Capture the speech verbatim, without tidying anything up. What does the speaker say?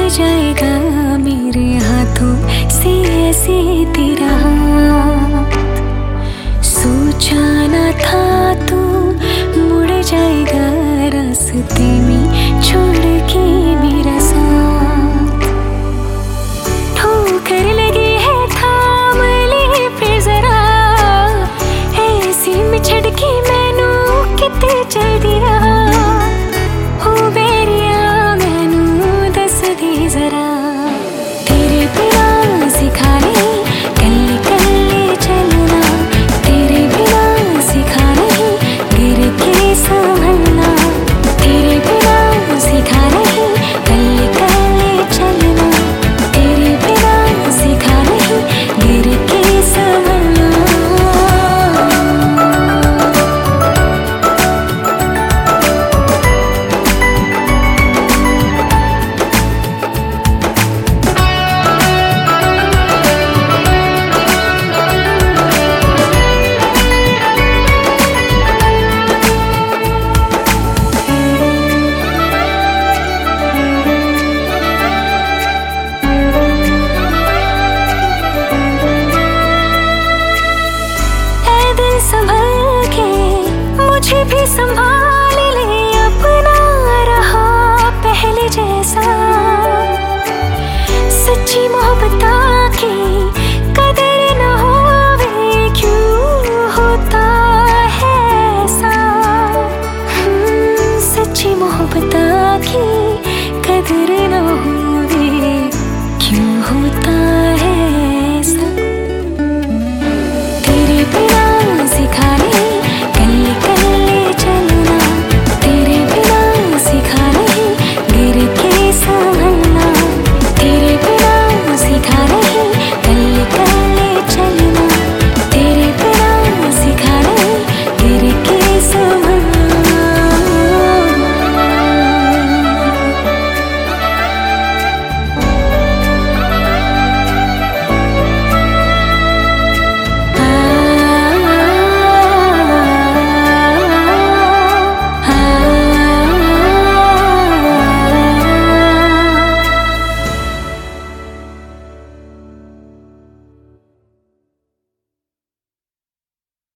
जाएगा मेरे हाथों से ऐसे तेरा हाथ। सोचा न था तू मुड़ जाएगा रास्ते में छोड़ के मेरा साथ। ठोकर लगी है थाम ले फिर जरा, ऐसी में छड़की मैनू किते चल दिया। हो बेरिया मैनू दस दी जरा, तेरे बिना सिखा नहीं कल्ले कल्ले चलना, तेरे बिना सिखा नहीं गिर के संभलना, तेरे बिना सिखा नहीं कल्ले कल्ले चलना, तेरे बिना सिखा नहीं गिर के संभलना। संभल के मुझे भी संभल